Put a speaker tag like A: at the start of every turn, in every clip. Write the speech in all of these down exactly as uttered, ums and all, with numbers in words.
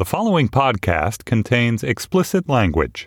A: The following podcast contains explicit language.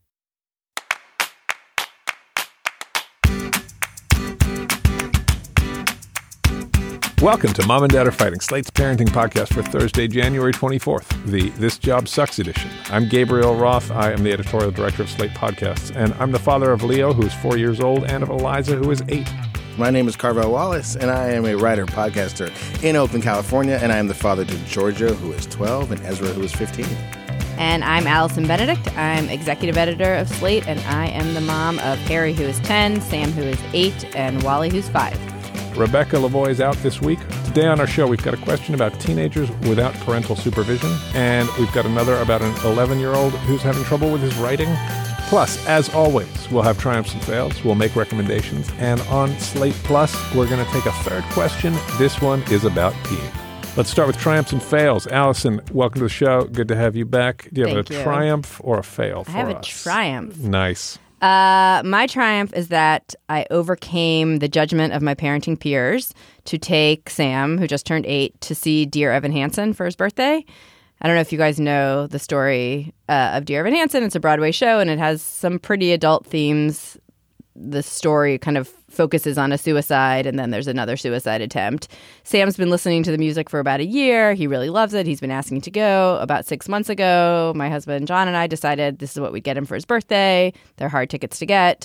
B: Welcome to Mom and Dad Are Fighting, Slate's parenting podcast for Thursday, January twenty-fourth, the This Job Sucks edition. I'm Gabriel Roth. I am the editorial director of Slate Podcasts, and I'm the father of Leo, who is four years old, and of Eliza, who is eight.
C: My name is Carvel Wallace, and I am a writer, podcaster in Oakland, California, and I am the father to Georgia, who is twelve, and Ezra, who is fifteen.
D: And I'm Allison Benedict. I'm executive editor of Slate, and I am the mom of Harry, who is ten, Sam, who is eight, and Wally, who's five.
B: Rebecca Lavoie is out this week. Today on our show, we've got a question about teenagers without parental supervision, and we've got another about an eleven-year-old who's having trouble with his writing. Plus, as always, we'll have triumphs and fails, we'll make recommendations, and on Slate Plus, we're going to take a third question. This one is about peeing. Let's start with triumphs and fails. Allison, welcome to the show. Good to have you back. Do you have
D: Thank
B: a
D: you.
B: triumph or a fail for us?
D: I have a triumph.
B: Nice.
D: Uh, my triumph is that I overcame the judgment of my parenting peers to take Sam, who just turned eight, to see Dear Evan Hansen for his birthday. I don't know if you guys know the story uh, of Dear Evan Hansen. It's a Broadway show, and it has some pretty adult themes. The story kind of focuses on a suicide, and then there's another suicide attempt. Sam's been listening to the music for about a year. He really loves it. He's been asking to go. About six months ago, my husband John and I decided this is what we'd get him for his birthday. They're hard tickets to get.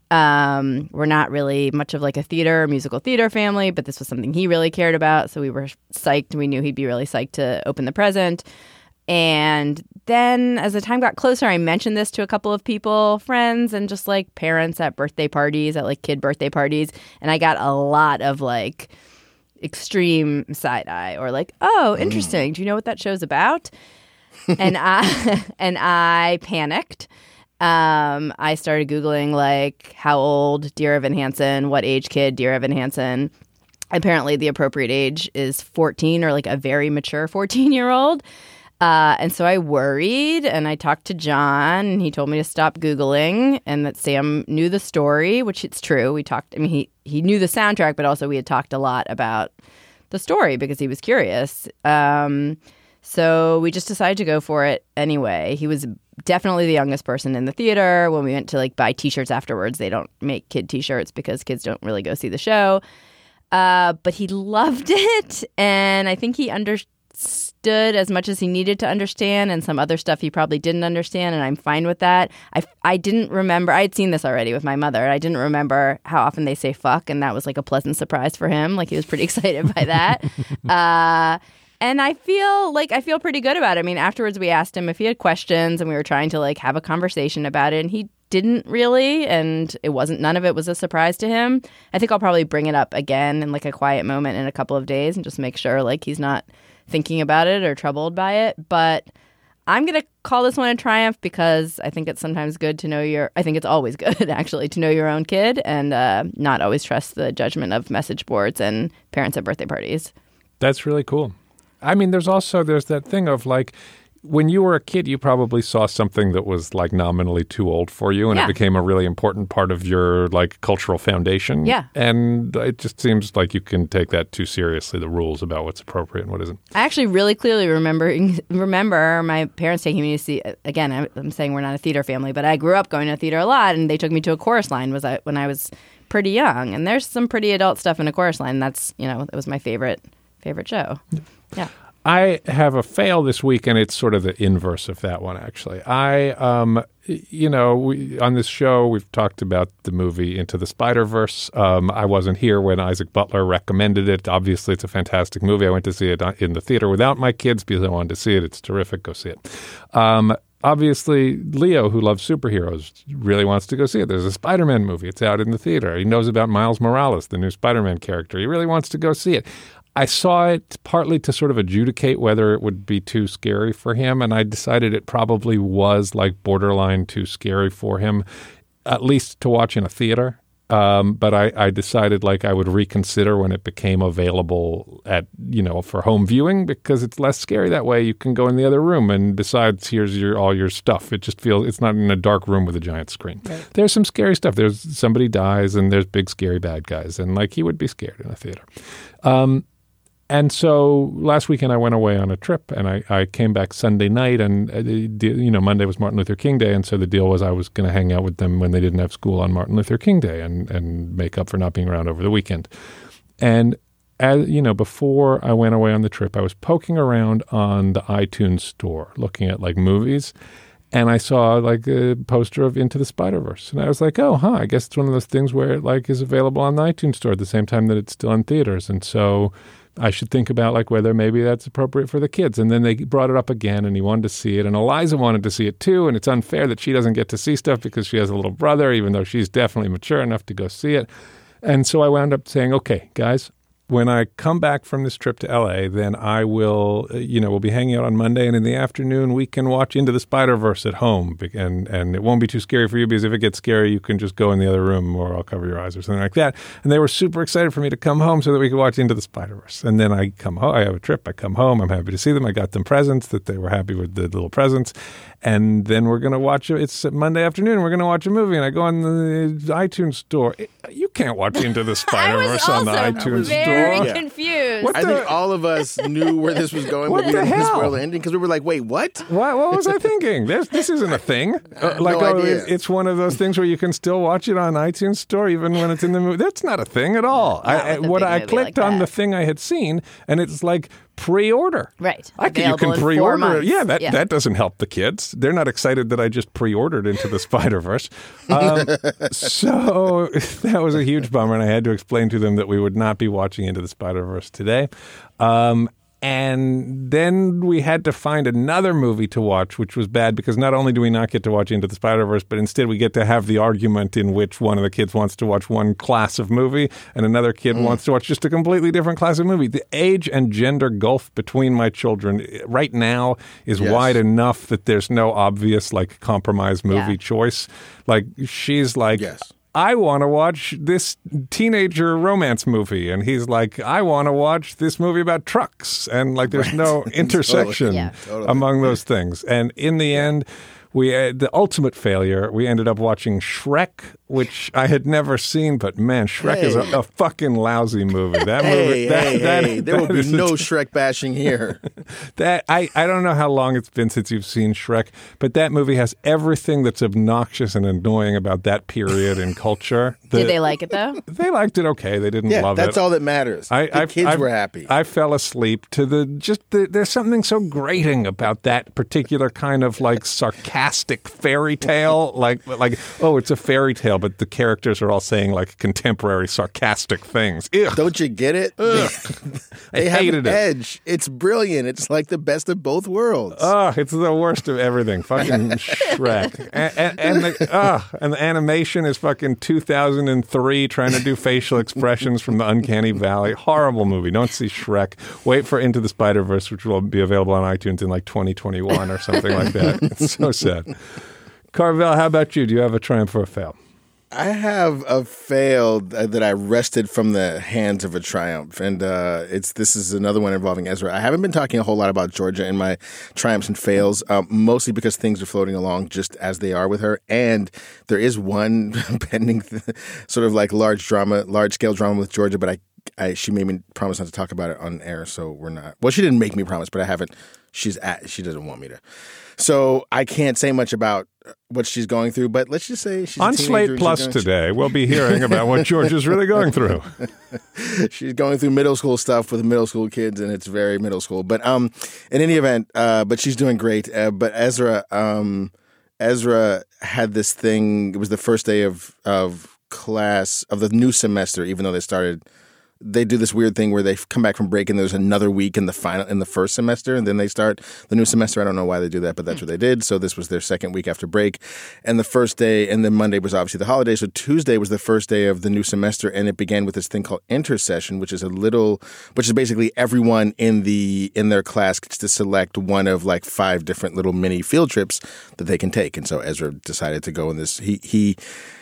D: Um, we're not really much of like a theater or musical theater family, but this was something he really cared about. So we were psyched. We knew he'd be really psyched to open the present. And then as the time got closer, I mentioned this to a couple of people, friends, and just like parents at birthday parties, at like kid birthday parties. And I got a lot of like extreme side eye or like, oh, interesting. Do you know what that show's about? and I and I panicked. Um, I started Googling like how old Dear Evan Hansen, what age kid Dear Evan Hansen. Apparently the appropriate age is fourteen or like a very mature fourteen-year-old. Uh, and so I worried, and I talked to John, and he told me to stop Googling, and that Sam knew the story, which it's true. We talked, I mean, he, he knew the soundtrack, but also we had talked a lot about the story because he was curious. Um, so we just decided to go for it anyway. He was definitely the youngest person in the theater. When we went to like buy T-shirts afterwards, they don't make kid T-shirts because kids don't really go see the show. Uh, but he loved it, and I think he understood. Stood as much as he needed to understand, and some other stuff he probably didn't understand, and I'm fine with that. I, I didn't remember, I had seen this already with my mother, I didn't remember how often they say fuck, and that was like a pleasant surprise for him. Like he was pretty excited by that. uh, and I feel like I feel pretty good about it. I mean, afterwards we asked him if he had questions, and we were trying to like have a conversation about it, and he didn't really, and it wasn't, none of it was a surprise to him. I think I'll probably bring it up again in like a quiet moment in a couple of days and just make sure like he's not thinking about it or troubled by it. But I'm going to call this one a triumph because I think it's sometimes good to know your, I think it's always good actually to know your own kid and uh, not always trust the judgment of message boards and parents at birthday parties.
B: That's really cool. I mean, there's also, there's that thing of like, when you were a kid, you probably saw something that was like nominally too old for you, and
D: yeah.
B: it became a really important part of your like cultural foundation.
D: Yeah.
B: And it just seems like you can take that too seriously, the rules about what's appropriate and what isn't.
D: I actually really clearly remember remember my parents taking me to see, again, I'm saying we're not a theater family, but I grew up going to theater a lot, and they took me to A Chorus Line was I, when I was pretty young. And there's some pretty adult stuff in A Chorus Line. That's, you know, it was my favorite favorite show. Yeah.
B: I have a fail this week, and it's sort of the inverse of that one, actually. I, um, you know, we, on this show, we've talked about the movie Into the Spider-Verse. Um, I wasn't here when Isaac Butler recommended it. Obviously, it's a fantastic movie. I went to see it in the theater without my kids because I wanted to see it. It's terrific. Go see it. Um, obviously, Leo, who loves superheroes, really wants to go see it. There's a Spider-Man movie. It's out in the theater. He knows about Miles Morales, the new Spider-Man character. He really wants to go see it. I saw it partly to sort of adjudicate whether it would be too scary for him, and I decided it probably was like borderline too scary for him, at least to watch in a theater. Um, but I, I decided like I would reconsider when it became available at, you know, for home viewing because it's less scary that way. You can go in the other room, and besides, here's your all your stuff. It just feels it's not in a dark room with a giant screen. Right. There's some scary stuff. There's somebody dies, and there's big scary bad guys, and like he would be scared in a theater. Um, And so last weekend I went away on a trip, and I, I came back Sunday night, and, uh, you know, Monday was Martin Luther King Day, and so the deal was I was going to hang out with them when they didn't have school on Martin Luther King Day and, and make up for not being around over the weekend. And, as you know, before I went away on the trip, I was poking around on the iTunes store, looking at, like, movies, and I saw, like, a poster of Into the Spider-Verse. And I was like, oh, huh, I guess it's one of those things where it, like, is available on the iTunes store at the same time that it's still in theaters. And so I should think about, like, whether maybe that's appropriate for the kids. And then they brought it up again, and he wanted to see it. And Eliza wanted to see it, too. And it's unfair that she doesn't get to see stuff because she has a little brother, even though she's definitely mature enough to go see it. And so I wound up saying, okay, guys, when I come back from this trip to L A, then I will, you know, we'll be hanging out on Monday, and in the afternoon we can watch Into the Spider-Verse at home, and and it won't be too scary for you, because if it gets scary, you can just go in the other room, or I'll cover your eyes or something like that. And they were super excited for me to come home so that we could watch Into the Spider-Verse. And then I come home, I have a trip, I come home, I'm happy to see them. I got them presents that they were happy with, the little presents. And then we're going to watch it. It's Monday afternoon. We're going to watch a movie. And I go on the iTunes store. You can't watch Into the Spider-Verse on the iTunes
D: very
B: store.
D: Very confused.
B: What
C: I
B: the-
C: think all of us knew where this was going,
B: What
C: but we
B: the
C: didn't
B: hell?
C: spoil the ending because we were like, wait, what?
B: What, what was I thinking? There's, this isn't a thing. Uh,
C: have
B: like,
C: no
B: oh,
C: idea.
B: it- it's one of those things where you can still watch it on iTunes store even when it's in the movie. That's not a thing at all. I, I,
D: with a
B: what
D: big
B: I
D: movie
B: clicked
D: like
B: on
D: that.
B: the thing I had seen, and it's like pre-order.
D: Right.
B: I can, you
D: Available
B: can
D: in four
B: pre-order it.
D: months.
B: Yeah, that,
D: Yeah.
B: that doesn't help the kids. They're not excited that I just pre-ordered Into the Spider-Verse. Um, so that was a huge bummer, and I had to explain to them that we would not be watching Into the Spider-Verse today. Um, and then we had to find another movie to watch, which was bad because not only do we not get to watch Into the Spider-Verse, but instead we get to have the argument in which one of the kids wants to watch one class of movie and another kid
C: Mm.
B: wants to watch just a completely different class of movie. The age and gender gulf between my children right now is
C: Yes.
B: wide enough that there's no obvious like compromise movie
D: Yeah.
B: choice. Like she's like,
C: Yes.
B: I want to watch this teenager romance movie. And he's like, I want to watch this movie about trucks. And like, there's no intersection
D: Yeah.
C: Totally.
B: among those things. And in the end, we uh, the ultimate failure, we ended up watching Shrek, which I had never seen, but man, Shrek is a,
C: Hey.
B: a fucking lousy movie. That movie,
C: Hey,
B: that,
C: hey,
B: that-
C: hey, there will
B: that
C: be
B: is a
C: no
B: t-
C: Shrek bashing here.
B: that I, I don't know how long it's been since you've seen Shrek, but that movie has everything that's obnoxious and annoying about that period in culture. The-
D: Did they like it though?
B: They liked it okay. They didn't
C: Yeah,
B: love
C: that's
B: it.
C: all that matters.
B: I,
C: the
B: I,
C: kids
B: I,
C: were happy.
B: I fell asleep to the just the, there's something so grating about that particular kind of like sarcastic fairy tale, like like oh, it's a fairy tale, but the characters are all saying like contemporary sarcastic things. Ugh.
C: Don't you get it?
B: I
C: They have
B: hated
C: an
B: it.
C: edge. It's brilliant. It's like the best of both worlds.
B: Oh, it's the worst of everything. Fucking Shrek. And, and, and, the, oh, and the animation is fucking two thousand three trying to do facial expressions from the Uncanny Valley. Horrible movie. Don't see Shrek. Wait for Into the Spider-Verse, which will be available on iTunes in like twenty twenty-one or something like that. It's so sad. Carvel, how about you? Do you have a triumph or a fail?
C: I have a fail th- that I wrested from the hands of a triumph, and uh, it's this is another one involving Ezra. I haven't been talking a whole lot about Georgia in my triumphs and fails, um, mostly because things are floating along just as they are with her, and there is one pending th- sort of like large drama, large scale drama with Georgia, but I, I she made me promise not to talk about it on air, so we're not. Well, she didn't make me promise, but I haven't. She's at. She doesn't want me to. So I can't say much about what she's going through, but let's just say she's a
B: On
C: teenager
B: Slate
C: and she's
B: Plus
C: going-
B: today, we'll be hearing about what George is really going through.
C: She's going through middle school stuff with middle school kids, and it's very middle school. But um, in any event, uh, but she's doing great. Uh, but Ezra, um, Ezra had this thing. It was the first day of of class of the new semester, even though they started. They do this weird thing where they come back from break and there's another week in the final in the first semester, and then they start the new semester. I don't know why they do that, but that's what they did. So this was their second week after break, and the first day, and then Monday was obviously the holiday. So Tuesday was the first day of the new semester, and it began with this thing called intercession, which is a little, which is basically everyone in the in their class gets to select one of like five different little mini field trips that they can take. And so Ezra decided to go in this. He he.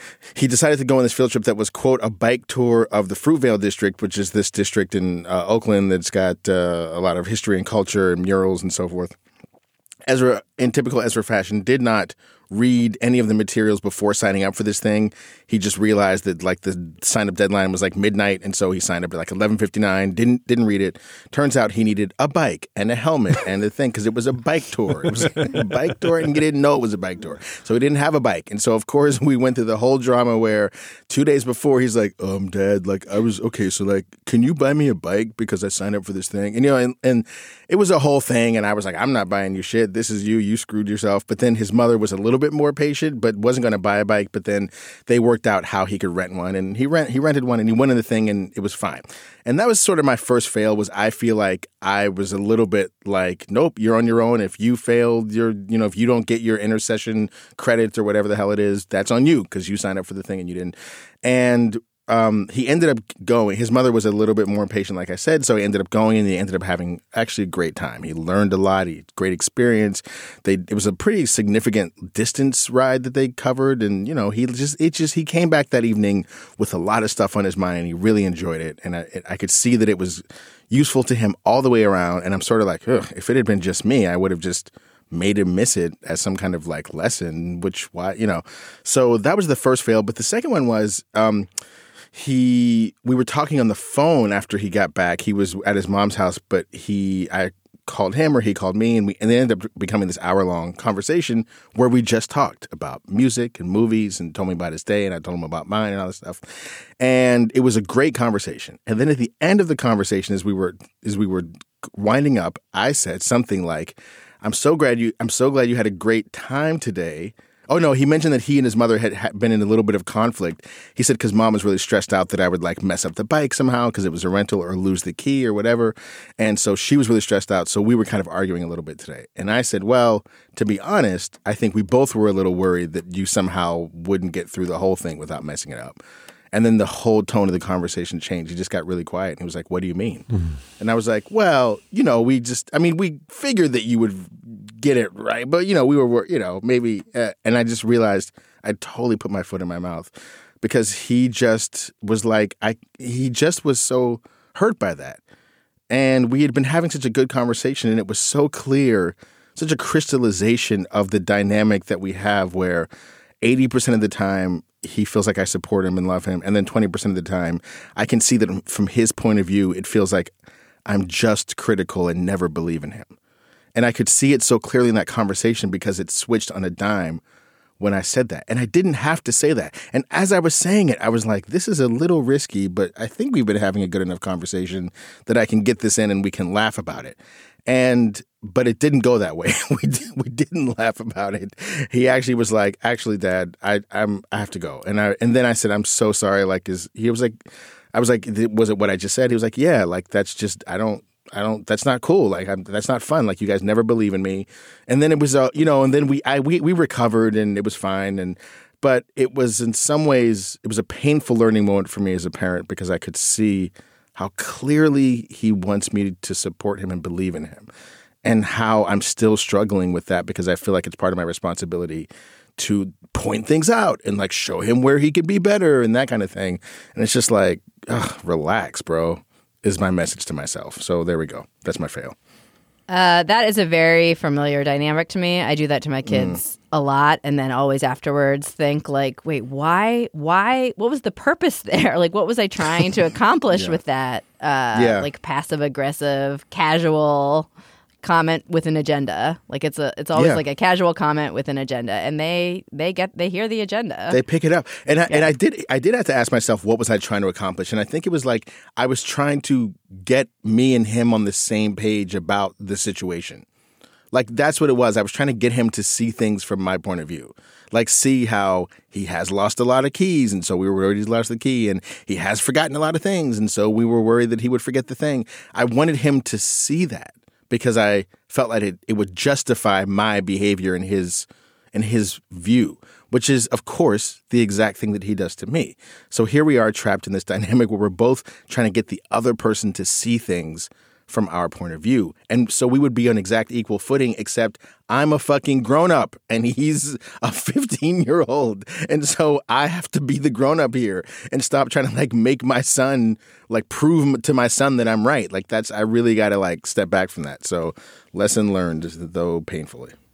C: He decided to go on this field trip that was, quote, a bike tour of the Fruitvale district, which is this district in uh, Oakland that's got uh, a lot of history and culture and murals and so forth. Ezra, in typical Ezra fashion, did not read any of the materials before signing up for this thing. He just realized that like the sign up deadline was like midnight, and so he signed up at like eleven fifty-nine. Didn't didn't read it. Turns out he needed a bike and a helmet and a thing because it was a bike tour. It was a bike tour, and he didn't know it was a bike tour, so he didn't have a bike. And so of course we went through the whole drama where two days before he's like, "Um, Dad, like I was okay, so like, can you buy me a bike because I signed up for this thing?" And you know, and, and it was a whole thing, and I was like, "I'm not buying you shit. This is you. You screwed yourself." But then his mother was a little bit more patient, but wasn't going to buy a bike. But then they worked out how he could rent one, and he rent he rented one, and he went in the thing, and it was fine. And that was sort of my first fail. Was I feel like I was a little bit like, nope, you're on your own. If you failed, you're you know if you don't get your intercession credits or whatever the hell it is, that's on you because you signed up for the thing and you didn't. And Um, he ended up going. His mother was a little bit more impatient, like I said, so he ended up going, and he ended up having actually a great time. He learned a lot. He great experience. They it was a pretty significant distance ride that they covered, and you know he just it just he came back that evening with a lot of stuff on his mind, and he really enjoyed it. And I I could see that it was useful to him all the way around. And I'm sort of like, ugh, if it had been just me, I would have just made him miss it as some kind of like lesson. Which why you know, so that was the first fail. But the second one was. Um, He, we were talking on the phone after he got back. He was at his mom's house, but he, I called him or he called me, and we, and it ended up becoming this hour long conversation where we just talked about music and movies, and told me about his day, and I told him about mine and all this stuff. And it was a great conversation. And then at the end of the conversation, as we were, as we were winding up, I said something like, "I'm so glad you, I'm so glad you had a great time today." Oh, no, he mentioned that he and his mother had, had been in a little bit of conflict. He said because mom was really stressed out that I would like mess up the bike somehow because it was a rental or lose the key or whatever. And so she was really stressed out. So we were kind of arguing a little bit today. And I said, well, to be honest, I think we both were a little worried that you somehow wouldn't get through the whole thing without messing it up. And then the whole tone of the conversation changed. He just got really quiet. And he was like, "What do you mean?" Mm-hmm. And I was like, well, you know, we just, I mean, we figured that you would get it right. But, you know, we were, you know, maybe. Uh, and I just realized I totally put my foot in my mouth because he just was like, I, he just was so hurt by that. And we had been having such a good conversation, and it was so clear, such a crystallization of the dynamic that we have where eighty percent of the time, he feels like I support him and love him. And then twenty percent of the time, I can see that from his point of view, it feels like I'm just critical and never believe in him. And I could see it so clearly in that conversation because it switched on a dime when I said that. And I didn't have to say that. And as I was saying it, I was like, this is a little risky, but I think we've been having a good enough conversation that I can get this in and we can laugh about it. And but it didn't go that way. we we didn't laugh about it. He actually was like, "Actually, Dad, I I'm I have to go." And I and then I said, "I'm so sorry." Like, is he was like, I was like, "Was it what I just said?" He was like, "Yeah." Like, that's just I don't I don't. That's not cool. Like, I'm, that's not fun. Like, you guys never believe in me. And then it was, uh, you know, and then we I we we recovered and it was fine. And but it was in some ways it was a painful learning moment for me as a parent because I could see how clearly he wants me to support him and believe in him. And how I'm still struggling with that because I feel like it's part of my responsibility to point things out and like show him where he could be better and that kind of thing. And it's just like, ugh, relax, bro, is my message to myself. So there we go. That's my fail.
D: Uh, that is a very familiar dynamic to me. I do that to my kids mm. a lot, and then always afterwards think like, wait, why, why, what was the purpose there? Like, what was I trying to accomplish yeah. with that? Uh, yeah. Like passive aggressive, casual comment with an agenda. Like it's a it's always yeah. like a casual comment with an agenda, and they they get they hear the agenda.
C: They pick it up. And I, yeah. and I did I did have to ask myself, what was I trying to accomplish? And I think it was like I was trying to get me and him on the same page about the situation. Like that's what it was. I was trying to get him to see things from my point of view. Like see how he has lost a lot of keys, and so we were worried he's lost the key, and he has forgotten a lot of things, and so we were worried that he would forget the thing. I wanted him to see that because I felt like it, it would justify my behavior in his in his view, which is, of course, the exact thing that he does to me. So here we are trapped in this dynamic where we're both trying to get the other person to see things from our point of view. And so we would be on exact equal footing, except I'm a fucking grown-up and he's a fifteen-year-old. And so I have to be the grown-up here and stop trying to like make my son, like prove to my son that I'm right. Like that's, I really got to like step back from that. So lesson learned, though painfully.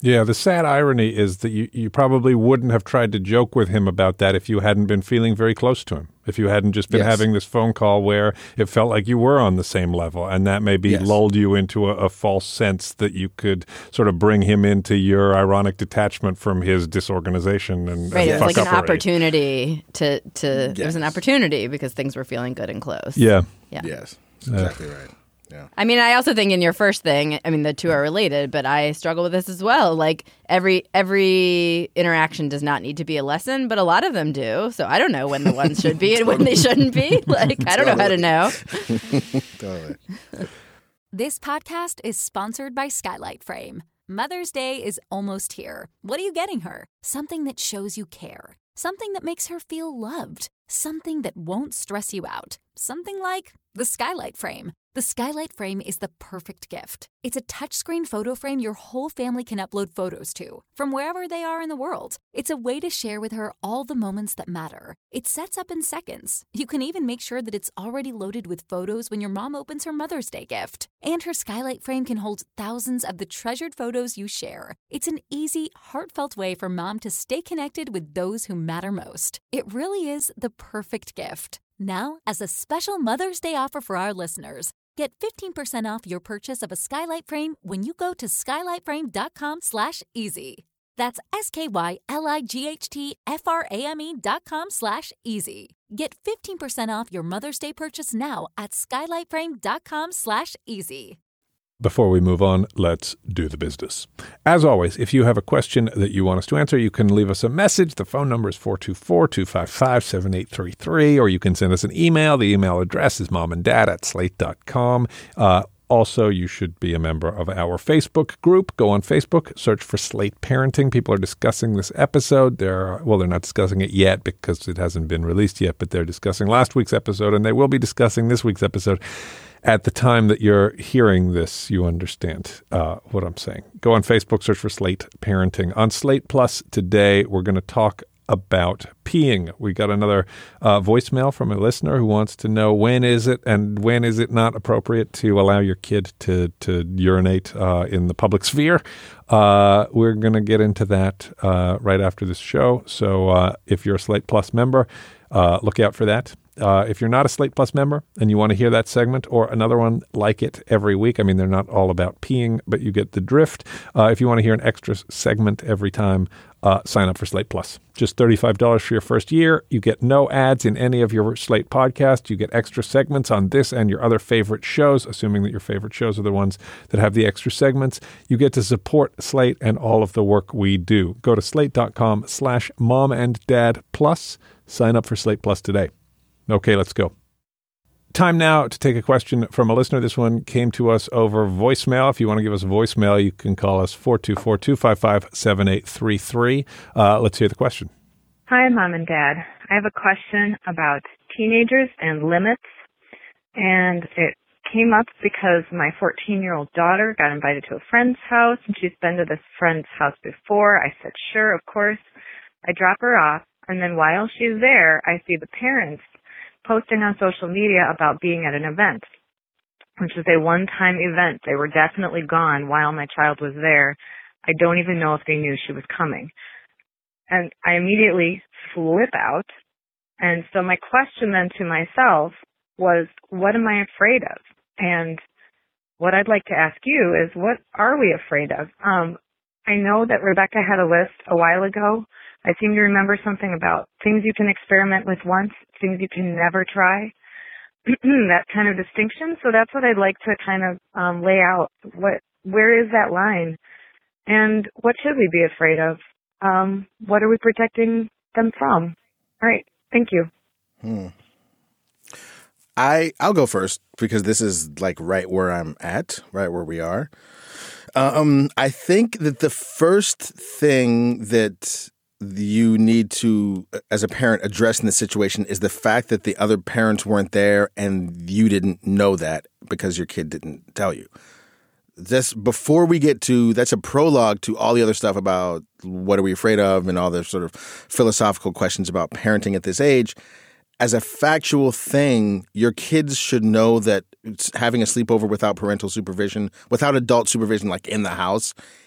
B: Yeah, the sad irony is that you, you probably wouldn't have tried to joke with him about that if you hadn't been feeling very close to him, if you hadn't just been
C: Yes.
B: having this phone call where it felt like you were on the same level, and that maybe
C: Yes.
B: lulled you into a, a false sense that you could sort of bring him into your ironic detachment from his disorganization and
D: Right,
B: and
D: it was like an
B: fuck-uppery.
D: opportunity to to. It was an
C: Yes.
D: opportunity because things were feeling good and close.
B: Yeah.
D: yeah.
C: Yes, that's exactly right. Yeah.
D: I mean, I also think in your first thing, I mean, the two are related, but I struggle with this as well. Like every every interaction does not need to be a lesson, but a lot of them do. So I don't know when the ones should be and when they shouldn't be. Like I don't know how to know.
C: Totally.
E: This podcast is sponsored by Skylight Frame. Mother's Day is almost here. What are you getting her? Something that shows you care. Something that makes her feel loved. Something that won't stress you out. Something like the Skylight Frame. The Skylight Frame is the perfect gift. It's a touchscreen photo frame your whole family can upload photos to, from wherever they are in the world. It's a way to share with her all the moments that matter. It sets up in seconds. You can even make sure that it's already loaded with photos when your mom opens her Mother's Day gift. And her Skylight Frame can hold thousands of the treasured photos you share. It's an easy, heartfelt way for mom to stay connected with those who matter most. It really is the perfect gift. Now, as a special Mother's Day offer for our listeners, get fifteen percent off your purchase of a Skylight Frame when you go to skylightframe.com slash easy. That's S-K-Y-L-I-G-H-T-F-R-A-M-E dot com slash easy. Get fifteen percent off your Mother's Day purchase now at skylightframe.com slash easy.
B: Before we move on, let's do the business. As always, if you have a question that you want us to answer, you can leave us a message. The phone number is four two four, two five five, seven eight three three, or you can send us an email. The email address is momanddad at slate dot com. Uh, also, you should be a member of our Facebook group. Go on Facebook, search for Slate Parenting. People are discussing this episode. They're, well, they're not discussing it yet because it hasn't been released yet, but they're discussing last week's episode, and they will be discussing this week's episode. At the time that you're hearing this, you understand uh, what I'm saying. Go on Facebook, search for Slate Parenting. On Slate Plus today, we're going to talk about peeing. We got another uh, voicemail from a listener who wants to know when is it and when is it not appropriate to allow your kid to, to urinate uh, in the public sphere. Uh, we're going to get into that uh, right after this show. So uh, if you're a Slate Plus member, uh, look out for that. Uh, if you're not a Slate Plus member and you want to hear that segment or another one like it every week, I mean, they're not all about peeing, but you get the drift. Uh, if you want to hear an extra segment every time, uh, sign up for Slate Plus. Just thirty-five dollars for your first year. You get no ads in any of your Slate podcasts. You get extra segments on this and your other favorite shows, assuming that your favorite shows are the ones that have the extra segments. You get to support Slate and all of the work we do. Go to slate.com slash mom and dad plus. Sign up for Slate Plus today. Okay, let's go. Time now to take a question from a listener. This one came to us over voicemail. If you want to give us a voicemail, you can call us four two four, two five five, seven eight three three. Uh, let's hear the question.
F: Hi, Mom and Dad. I have a question about teenagers and limits. And it came up because my fourteen-year-old daughter got invited to a friend's house, and she's been to this friend's house before. I said, sure, of course. I drop her off, and then while she's there, I see the parents posting on social media about being at an event, which is a one-time event. They were definitely gone while my child was there. I don't even know if they knew she was coming. And I immediately flip out. And so my question then to myself was, what am I afraid of? And what I'd like to ask you is, what are we afraid of? Um, I know that Rebecca had a list a while ago. I seem to remember something about things you can experiment with once, things you can never try, that kind of distinction. So that's what I'd like to kind of um, lay out. What, where is that line? And what should we be afraid of? Um, what are we protecting them from? All right. Thank you.
C: Hmm. I, I'll go first because this is like right where I'm at, right where we are. Um, I think that the first thing that you need to, as a parent, address in this situation is the fact that the other parents weren't there and you didn't know that because your kid didn't tell you. Just before we get to, that's a prologue to all the other stuff about what are we afraid of and all the sort of philosophical questions about parenting at this age. As a factual thing, your kids should know that having a sleepover without parental supervision, without adult supervision, like in the house,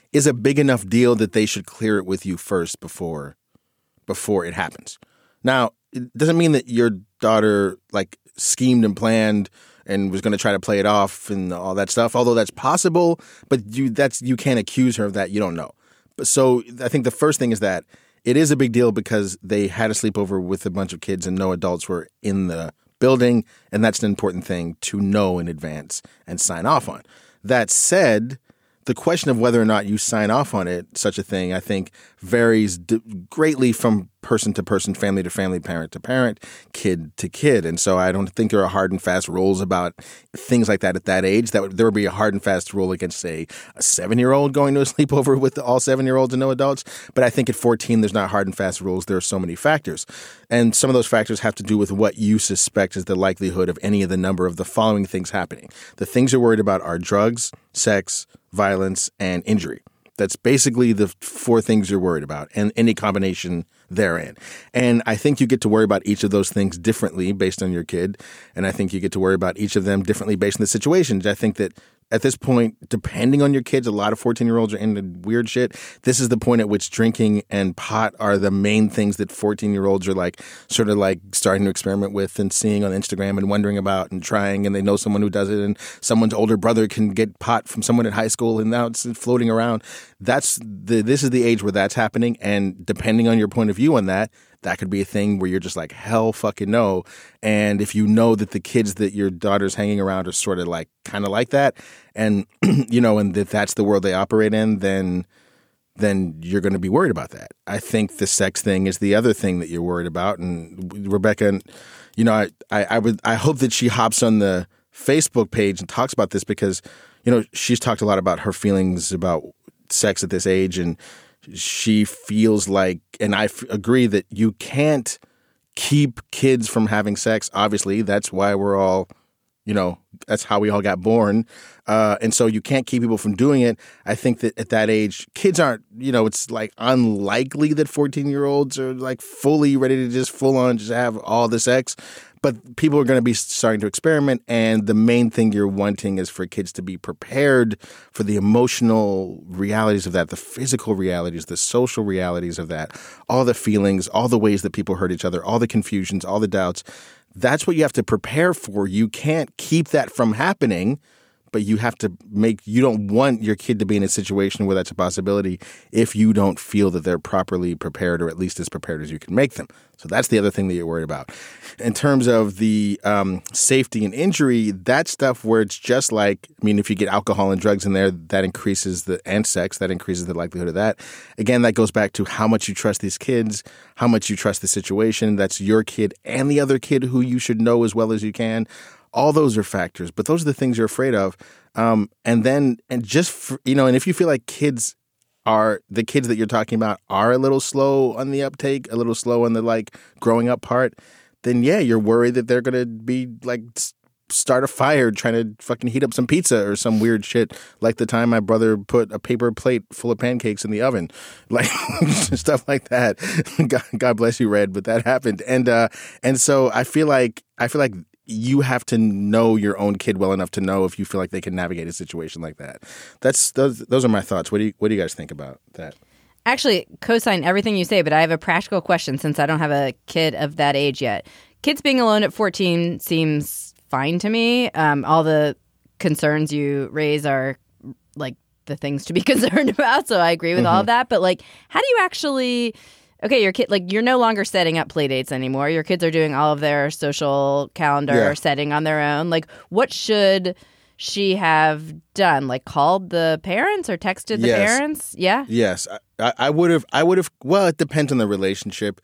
C: is a big enough deal that they should clear it with you first before before it happens. Now, it doesn't mean that your daughter like schemed and planned and was going to try to play it off and all that stuff, although that's possible, but you that's you can't accuse her of that. You don't know. But so I think the first thing is that it is a big deal because they had a sleepover with a bunch of kids and no adults were in the building, and that's an important thing to know in advance and sign off on. That said, the question of whether or not you sign off on it, such a thing, I think varies d- greatly from person to person, family to family, parent to parent, kid to kid. And so I don't think there are hard and fast rules about things like that at that age. That would, there would be a hard and fast rule against, say, a seven-year-old going to a sleepover with all seven-year-olds and no adults. But I think at fourteen, there's not hard and fast rules. There are so many factors. And some of those factors have to do with what you suspect is the likelihood of any of the number of the following things happening. The things you're worried about are drugs, sex, violence, and injury. That's basically the four things you're worried about and any combination therein. And I think you get to worry about each of those things differently based on your kid. And I think you get to worry about each of them differently based on the situations. I think that at this point, depending on your kids, a lot of fourteen-year-olds are into weird shit. This is the point at which drinking and pot are the main things that fourteen-year-olds are like sort of like starting to experiment with and seeing on Instagram and wondering about and trying, and they know someone who does it, and someone's older brother can get pot from someone in high school, and now it's floating around. That's the this is the age where that's happening, and depending on your point of view on that, that could be a thing where you're just like, hell fucking no. And if you know that the kids that your daughter's hanging around are sort of like kind of like that, and you know, and that that's the world they operate in, then then you're going to be worried about that. I think the sex thing is the other thing that you're worried about. And Rebecca, you know, I I, I would I hope that she hops on the Facebook page and talks about this because, you know, she's talked a lot about her feelings about sex at this age, and she feels like, and I f- agree that you can't keep kids from having sex. Obviously, that's why we're all, you know, that's how we all got born. Uh, and so you can't keep people from doing it. I think that at that age, kids aren't, you know, it's like unlikely that fourteen-year-olds are like fully ready to just full on just have all the sex. But people are going to be starting to experiment, and the main thing you're wanting is for kids to be prepared for the emotional realities of that, the physical realities, the social realities of that, all the feelings, all the ways that people hurt each other, all the confusions, all the doubts. That's what you have to prepare for. You can't keep that from happening, but you have to make – you don't want your kid to be in a situation where that's a possibility if you don't feel that they're properly prepared or at least as prepared as you can make them. So that's the other thing that you're worried about. In terms of the um, safety and injury, that stuff where it's just like – I mean, if you get alcohol and drugs in there, that increases the – and sex, that increases the likelihood of that. Again, that goes back to how much you trust these kids, how much you trust the situation. That's your kid and the other kid who you should know as well as you can. All those are factors, but those are the things you're afraid of. Um, and then, and just, for, you know, and if you feel like kids are, the kids that you're talking about are a little slow on the uptake, a little slow on the like growing up part, then yeah, you're worried that they're going to be like start a fire trying to fucking heat up some pizza or some weird shit. Like the time my brother put a paper plate full of pancakes in the oven, like stuff like that. God, God bless you, Red, but that happened. And, uh, and so I feel like, I feel like, you have to know your own kid well enough to know if you feel like they can navigate a situation like that. That's those. Those are my thoughts. What do you What do you guys think about that?
D: Actually, co-sign everything you say, but I have a practical question since I don't have a kid of that age yet. Kids being alone at fourteen seems fine to me. Um, all the concerns you raise are like the things to be concerned about, so I agree with mm-hmm. all of that. But like, how do you actually? Okay, your kid, like, you're no longer setting up play dates anymore. Your kids are doing all of their social calendar yeah. setting on their own. Like, what should she have done? Like, called the parents or texted the
C: yes.
D: parents? Yeah?
C: Yes. I, I would have, I would have, well, it depends on the relationship.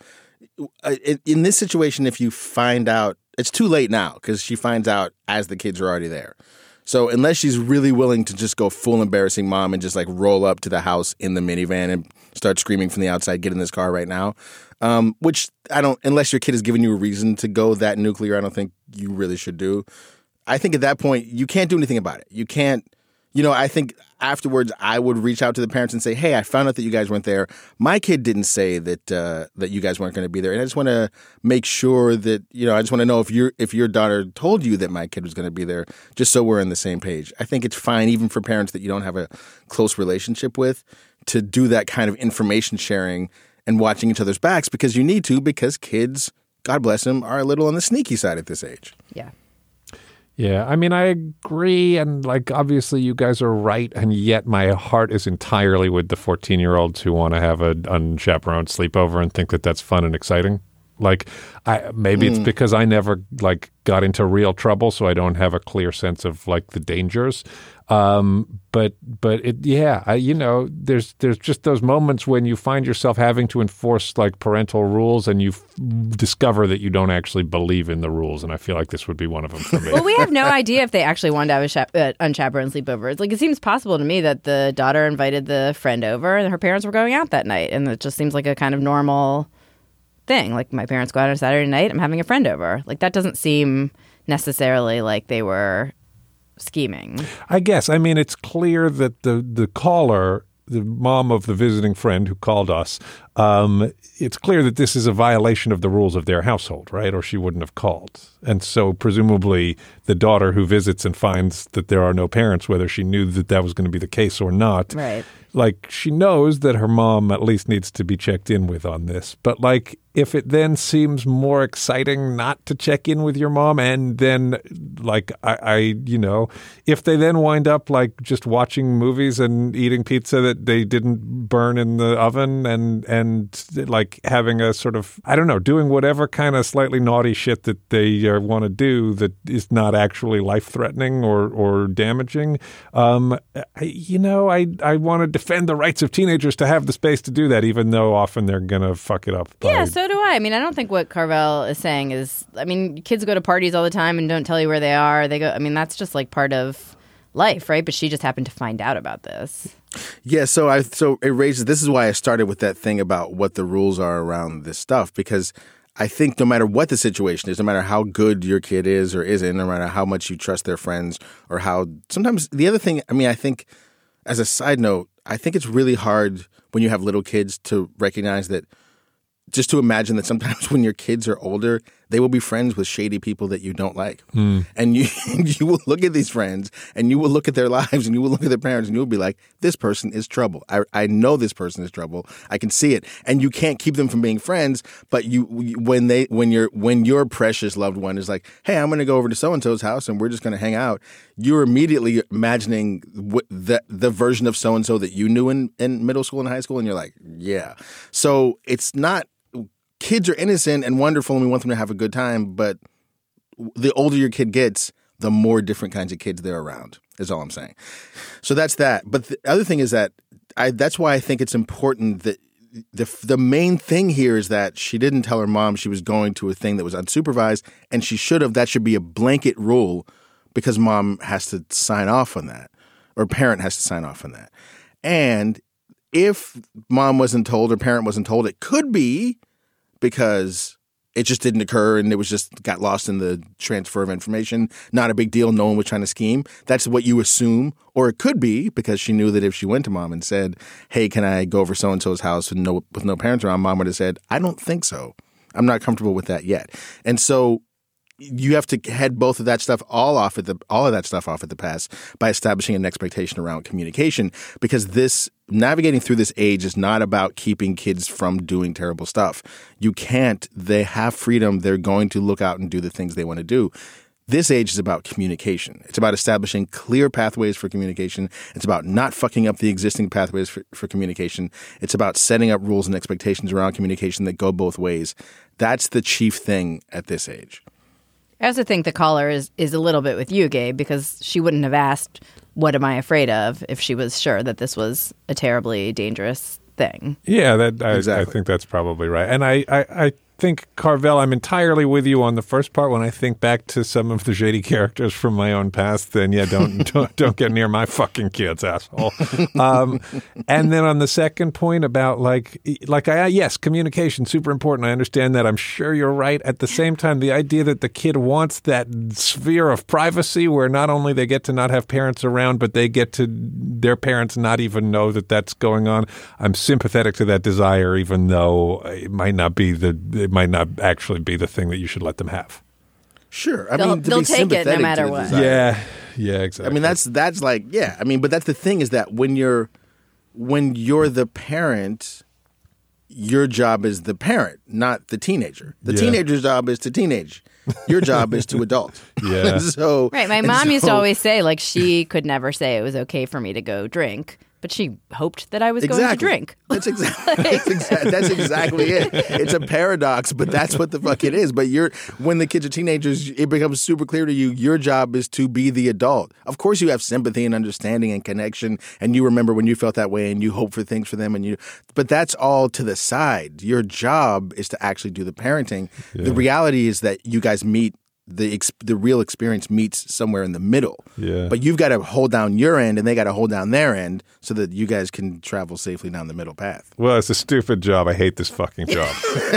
C: In this situation, if you find out, it's too late now because she finds out as the kids are already there. So unless she's really willing to just go full embarrassing mom and just like roll up to the house in the minivan and start screaming from the outside, get in this car right now, um, which I don't, unless your kid has given you a reason to go that nuclear, I don't think you really should do. I think at that point, you can't do anything about it. You can't, you know, I think afterwards I would reach out to the parents and say, hey, I found out that you guys weren't there. My kid didn't say that uh, that you guys weren't going to be there. And I just want to make sure that, you know, I just want to know if your if your daughter told you that my kid was going to be there, just so we're on the same page. I think it's fine, even for parents that you don't have a close relationship with, to do that kind of information sharing and watching each other's backs, because you need to, because kids, God bless them, are a little on the sneaky side at this age.
D: Yeah.
B: Yeah, I mean, I agree, and like obviously you guys are right, and yet my heart is entirely with the fourteen-year-olds who want to have an unchaperoned sleepover and think that that's fun and exciting. Like, I maybe mm. it's because I never like got into real trouble, so I don't have a clear sense of like the dangers. Um, but but it yeah, I, you know, there's there's just those moments when you find yourself having to enforce like parental rules, and you f- discover that you don't actually believe in the rules. And I feel like this would be one of them for me.
D: Well, we have no idea if they actually wanted to have a chap- uh, unchaperoned sleepover. It's like, it seems possible to me that the daughter invited the friend over, and her parents were going out that night, and it just seems like a kind of normal thing. Like, my parents go out on a Saturday night, I'm having a friend over. Like, that doesn't seem necessarily like they were scheming.
B: I guess. I mean, it's clear that the the caller, the mom of the visiting friend who called us, um, it's clear that this is a violation of the rules of their household, right? Or she wouldn't have called. And so presumably the daughter who visits and finds that there are no parents, whether she knew that that was going to be the case or not,
D: right.
B: Like, she knows that her mom at least needs to be checked in with on this. But, like, if it then seems more exciting not to check in with your mom, and then, like, I, I you know, if they then wind up, like, just watching movies and eating pizza that they didn't burn in the oven, and, and like, having a sort of, I don't know, doing whatever kind of slightly naughty shit that they uh, want to do that is not actually life-threatening or, or damaging, um, I, you know, I, I want to defend the rights of teenagers to have the space to do that, even though often they're going to fuck it up. By...
D: Yeah, so do I. I mean, I don't think what Carvel is saying is, I mean, kids go to parties all the time and don't tell you where they are. They go, I mean, that's just like part of life, right? But she just happened to find out about this.
C: Yeah, so I so it raises, this is why I started with that thing about what the rules are around this stuff, because I think no matter what the situation is, no matter how good your kid is or isn't, no matter how much you trust their friends, or how sometimes the other thing, I mean, I think as a side note, I think it's really hard when you have little kids to recognize that, just to imagine that sometimes when your kids are older, they will be friends with shady people that you don't like. Mm. And you you will look at these friends, and you will look at their lives, and you will look at their parents, and you'll be like, this person is trouble. I, I know this person is trouble. I can see it. And you can't keep them from being friends, but you when they when your when your precious loved one is like, hey, I'm going to go over to so-and-so's house, and we're just going to hang out, you're immediately imagining what the, the version of so-and-so that you knew in, in middle school and high school, and you're like, yeah. So it's not, kids are innocent and wonderful, and we want them to have a good time, but the older your kid gets, the more different kinds of kids they're around, is all I'm saying. So that's that. But the other thing is that I, that's why I think it's important that the the main thing here is that she didn't tell her mom she was going to a thing that was unsupervised, and she should have. That should be a blanket rule, because mom has to sign off on that, or parent has to sign off on that. And if mom wasn't told or parent wasn't told, it could be because it just didn't occur and it was just got lost in the transfer of information. Not a big deal. No one was trying to scheme. That's what you assume. Or it could be because she knew that if she went to mom and said, hey, can I go over so-and-so's house with no, with no parents around, mom would have said, I don't think so. I'm not comfortable with that yet. And so you have to head both of that stuff all off at the all of that stuff off at the pass by establishing an expectation around communication, because this navigating through this age is not about keeping kids from doing terrible stuff. You can't. They have freedom. They're going to look out and do the things they want to do. This age is about communication. It's about establishing clear pathways for communication. It's about not fucking up the existing pathways for, for communication. It's about setting up rules and expectations around communication that go both ways. That's the chief thing at this age.
D: I also think the caller is, is a little bit with you, Gabe, because she wouldn't have asked, what am I afraid of, if she was sure that this was a terribly dangerous thing.
B: Yeah, that I,
C: exactly.
B: I think that's probably right. And I, I, I think, Carvel, I'm entirely with you on the first part. When I think back to some of the shady characters from my own past, then yeah, don't don't, don't get near my fucking kids, asshole. Um, and then on the second point about like, like I yes, communication super important. I understand that. I'm sure you're right. At the same time, the idea that the kid wants that sphere of privacy where not only they get to not have parents around, but they get to their parents not even know that that's going on. I'm sympathetic to that desire, even though it might not be the it might not actually be the thing that you should let them have.
C: Sure, I
D: they'll,
C: mean, to
D: they'll
C: be
D: take it no
C: sympathetic
D: matter
C: to the
D: what.
C: desire.
B: Yeah, yeah, exactly.
C: I mean, that's that's like yeah. I mean, but that's the thing is that when you're when you're the parent, your job is the parent, not the teenager. The
B: Yeah.
C: teenager's job is to teenage. Your job is to adult.
B: Yeah.
C: so
D: Right. My
C: and
D: mom used to
C: so-
D: always say, like, she could never say it was okay for me to go drink, but she hoped that I was
C: Exactly.
D: going to drink.
C: That's exactly that's, exa- that's exactly it. It's a paradox, but that's what the fuck it is. But you're when the kids are teenagers, it becomes super clear to you. Your job is to be the adult. Of course, you have sympathy and understanding and connection, and you remember when you felt that way, and you hope for things for them, and you. But that's all to the side. Your job is to actually do the parenting.
B: Yeah.
C: The reality is that you guys meet. The ex- the real experience meets somewhere in the middle.
B: Yeah.
C: But you've got to hold down your end and they got to hold down their end so that you guys can travel safely down the middle path.
B: Well, it's a stupid job. I hate this fucking job.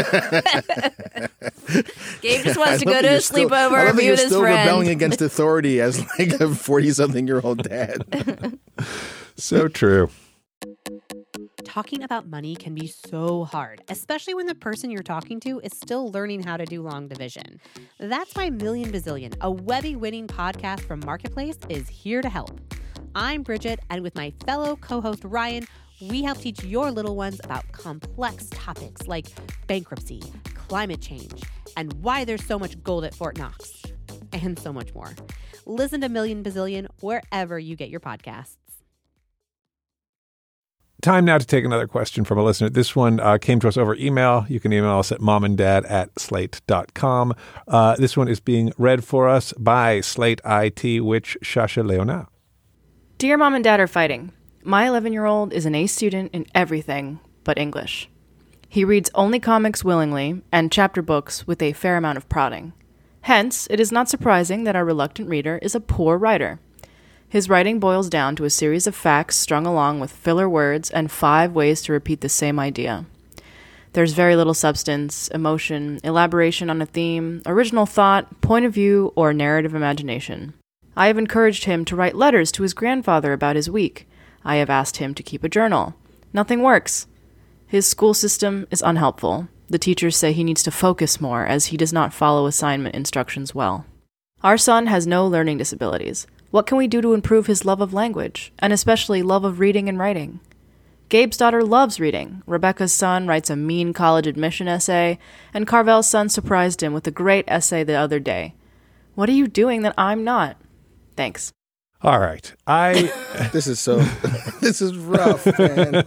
D: Gabe just wants to
C: I
D: go
C: love
D: to
C: that
D: a
C: you're still- I
D: sleepover
C: love
D: and
C: that
D: be
C: you're
D: with his
C: still rebelling
D: friend.
C: against authority as like a forty-something-year-old dad.
B: So true.
G: Talking about money can be so hard, especially when the person you're talking to is still learning how to do long division. That's why Million Bazillion, a Webby-winning podcast from Marketplace, is here to help. I'm Bridget, and with my fellow co-host Ryan, we help teach your little ones about complex topics like bankruptcy, climate change, and why there's so much gold at Fort Knox, and so much more. Listen to Million Bazillion wherever you get your podcasts.
B: Time now to take another question from a listener. This one uh, came to us over email. You can email us at momanddad at slate dot com. Uh, this one is being read for us by Slate I T, which Shasha Leona.
H: Dear Mom and Dad are fighting. My eleven-year-old is an A student in everything but English. He reads only comics willingly and chapter books with a fair amount of prodding. Hence, it is not surprising that our reluctant reader is a poor writer. His writing boils down to a series of facts strung along with filler words and five ways to repeat the same idea. There's very little substance, emotion, elaboration on a theme, original thought, point of view, or narrative imagination. I have encouraged him to write letters to his grandfather about his week. I have asked him to keep a journal. Nothing works. His school system is unhelpful. The teachers say he needs to focus more as he does not follow assignment instructions well. Our son has no learning disabilities. What can we do to improve his love of language, and especially love of reading and writing? Gabe's daughter loves reading. Rebecca's son writes a mean college admission essay, and Carvel's son surprised him with a great essay the other day. What are you doing that I'm not? Thanks.
B: All right. I
C: This is so, this is rough, man.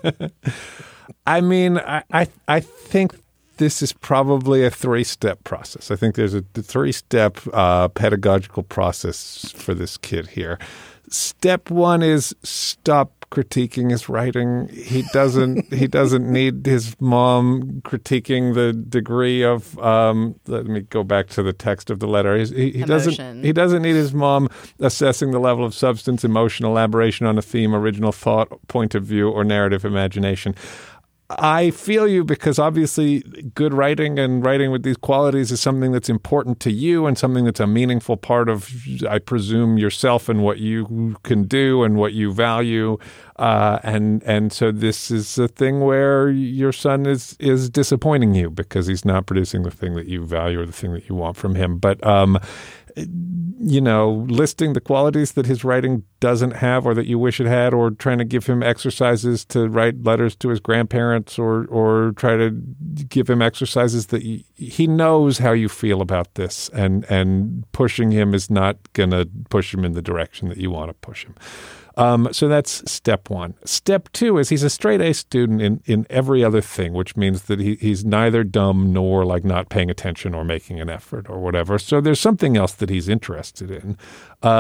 B: I mean, I, I I think this is probably a three-step process. I think there's a three-step uh, pedagogical process for this kid here. Step one is stop critiquing his writing. He doesn't. he doesn't need his mom critiquing the degree of. Um, let me go back to the text of the letter. He's, he he doesn't.
D: Emotion.
B: He doesn't need his mom assessing the level of substance, emotion, elaboration on a theme, original thought, point of view, or narrative imagination. I feel you because obviously good writing and writing with these qualities is something that's important to you and something that's a meaningful part of, I presume, yourself and what you can do and what you value. Uh, and and so this is a thing where your son is is disappointing you because he's not producing the thing that you value or the thing that you want from him. But um, you know, listing the qualities that his writing doesn't have or that you wish it had, or trying to give him exercises to write letters to his grandparents, or or try to give him exercises that he, he knows how you feel about this, and, and pushing him is not going to push him in the direction that you want to push him. Um, so that's step one. Step two is he's a straight A student in, in every other thing, which means that he, he's neither dumb nor like not paying attention or making an effort or whatever. So there's something else that he's interested in. Um,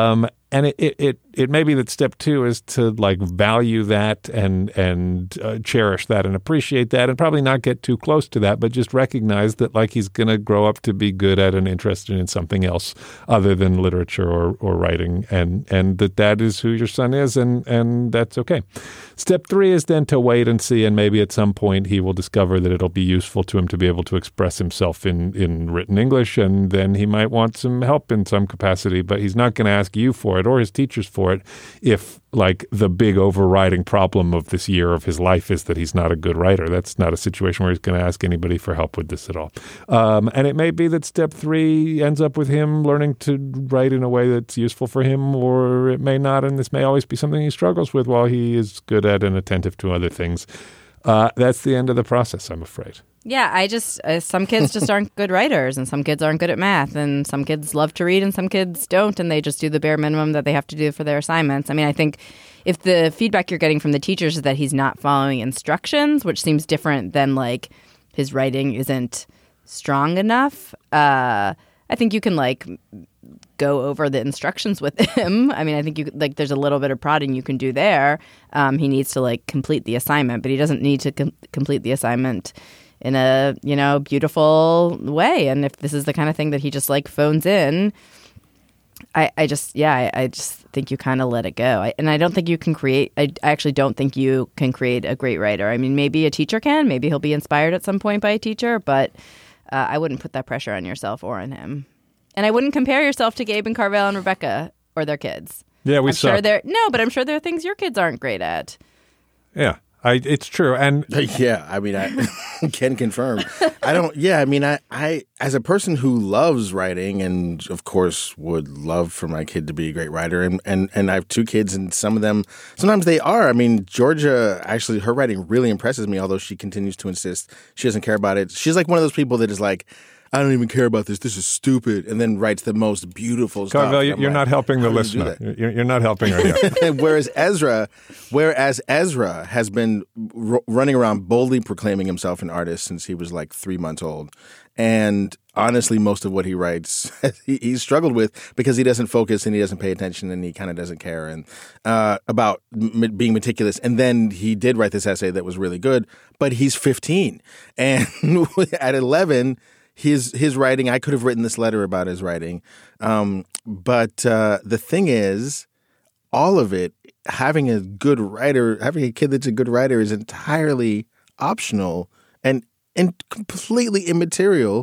B: and it, it, it, it may be that step two is to like value that and and uh, cherish that and appreciate that and probably not get too close to that, but just recognize that like he's going to grow up to be good at and interested in something else other than literature or, or writing, and and that that is who your son is, and, and that's okay. Step three is then to wait and see, and maybe at some point he will discover that it'll be useful to him to be able to express himself in, in written English, and then he might want some help in some capacity, but he's not going to ask you for it or his teachers for it if like the big overriding problem of this year of his life is that he's not a good writer. That's not a situation where he's going to ask anybody for help with this at all. Um, and it may be that step three ends up with him learning to write in a way that's useful for him, or it may not, and this may always be something he struggles with while he is good at and attentive to other things. Uh, that's the end of the process, I'm afraid.
D: Yeah, I just, uh, some kids just aren't good writers, and some kids aren't good at math, and some kids love to read and some kids don't, and they just do the bare minimum that they have to do for their assignments. I mean, I think if the feedback you're getting from the teachers is that he's not following instructions, which seems different than like his writing isn't strong enough, uh, I think you can like go over the instructions with him. I mean, I think you like there's a little bit of prodding you can do there. Um, he needs to like complete the assignment, but he doesn't need to com- complete the assignment in a, you know, beautiful way. And if this is the kind of thing that he just like phones in, I, I just, yeah, I, I just think you kind of let it go. I, and I don't think you can create, I, I actually don't think you can create a great writer. I mean, maybe a teacher can, maybe he'll be inspired at some point by a teacher, but uh, I wouldn't put that pressure on yourself or on him. And I wouldn't compare yourself to Gabe and Carvel and Rebecca or their kids.
B: Yeah, we
D: I'm
B: suck.
D: sure there. No, but I'm sure there are things your kids aren't great at.
B: Yeah, I, it's true. And
C: yeah, I mean, I can confirm. I don't. Yeah, I mean, I, I, as a person who loves writing, and of course would love for my kid to be a great writer, and and and I have two kids, and some of them sometimes they are. I mean, Georgia actually, her writing really impresses me, although she continues to insist she doesn't care about it. She's like one of those people that is like, I don't even care about this. This is stupid. And then writes the most beautiful stuff.
B: Carvel, you're
C: like,
B: not helping the listener. You're, you're not helping her here.
C: whereas Ezra, whereas Ezra has been r- running around boldly proclaiming himself an artist since he was like three months old. And honestly, most of what he writes, he, he's struggled with because he doesn't focus and he doesn't pay attention and he kind of doesn't care and uh, about m- being meticulous. And then he did write this essay that was really good, but he's fifteen. And at eleven, His his writing, I could have written this letter about his writing. Um, but uh, the thing is, all of it, having a good writer, having a kid that's a good writer is entirely optional and, and completely immaterial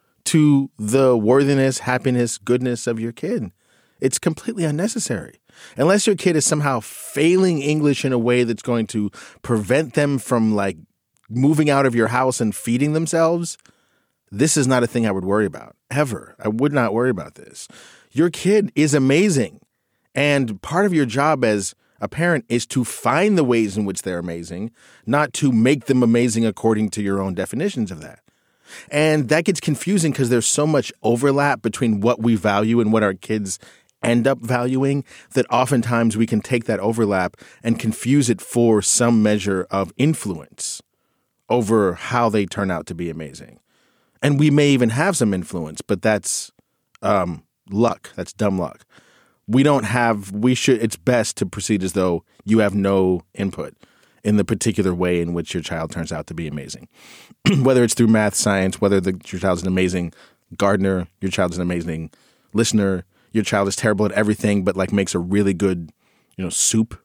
C: to the worthiness, happiness, goodness of your kid. It's completely unnecessary. Unless your kid is somehow failing English in a way that's going to prevent them from like moving out of your house and feeding themselves, this is not a thing I would worry about, ever. I would not worry about this. Your kid is amazing. And part of your job as a parent is to find the ways in which they're amazing, not to make them amazing according to your own definitions of that. And that gets confusing because there's so much overlap between what we value and what our kids end up valuing that oftentimes we can take that overlap and confuse it for some measure of influence over how they turn out to be amazing. And we may even have some influence, but that's um, luck. That's dumb luck. We don't have, we should, it's best to proceed as though you have no input in the particular way in which your child turns out to be amazing. Whether it's through math, science, whether the, your child's an amazing gardener, your child's an amazing listener, your child is terrible at everything but like makes a really good, you know, soup.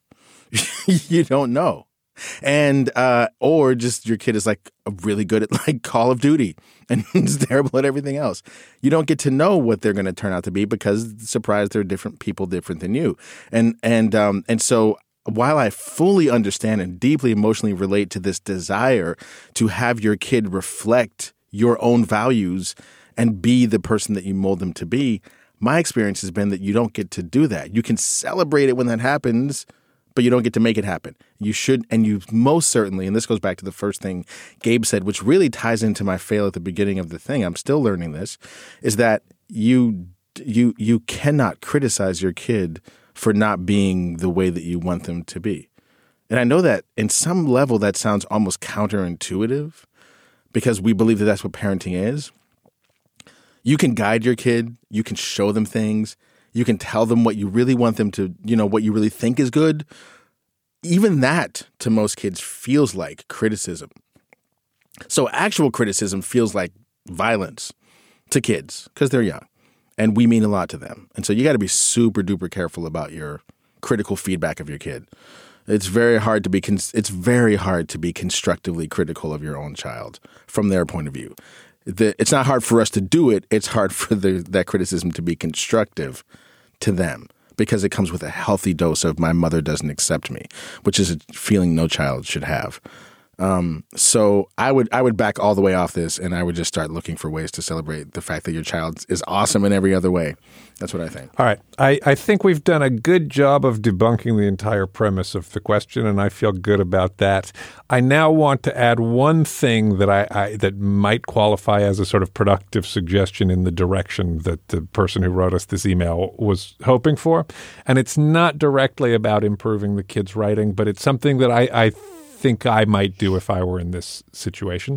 C: You don't know. And uh, or just your kid is like really good at like Call of Duty and is terrible at everything else. You don't get to know what they're going to turn out to be because, surprise, they're different people, different than you. And and um, and so while I fully understand and deeply emotionally relate to this desire to have your kid reflect your own values and be the person that you mold them to be, my experience has been that you don't get to do that. You can celebrate it when that happens, but you don't get to make it happen. You should, and you most certainly, and this goes back to the first thing Gabe said, which really ties into my fail at the beginning of the thing, I'm still learning this, is that you you you cannot criticize your kid for not being the way that you want them to be. And I know that in some level that sounds almost counterintuitive because we believe that that's what parenting is. You can guide your kid. You can show them things. You can tell them what you really want them to, you know, what you really think is good. Even that, to most kids, feels like criticism. So actual criticism feels like violence to kids because they're young and we mean a lot to them. And so you got to be super duper careful about your critical feedback of your kid. It's very hard to be con- it's very hard to be constructively critical of your own child from their point of view. The, it's not hard for us to do it. It's hard for the, that criticism to be constructive to them because it comes with a healthy dose of my mother doesn't accept me, which is a feeling no child should have. Um, so I would I would back all the way off this, and I would just start looking for ways to celebrate the fact that your child is awesome in every other way. That's what I think.
B: All right. I, I think we've done a good job of debunking the entire premise of the question, and I feel good about that. I now want to add one thing that I, I that might qualify as a sort of productive suggestion in the direction that the person who wrote us this email was hoping for. And it's not directly about improving the kids' writing, but it's something that I, I think I might do if I were in this situation.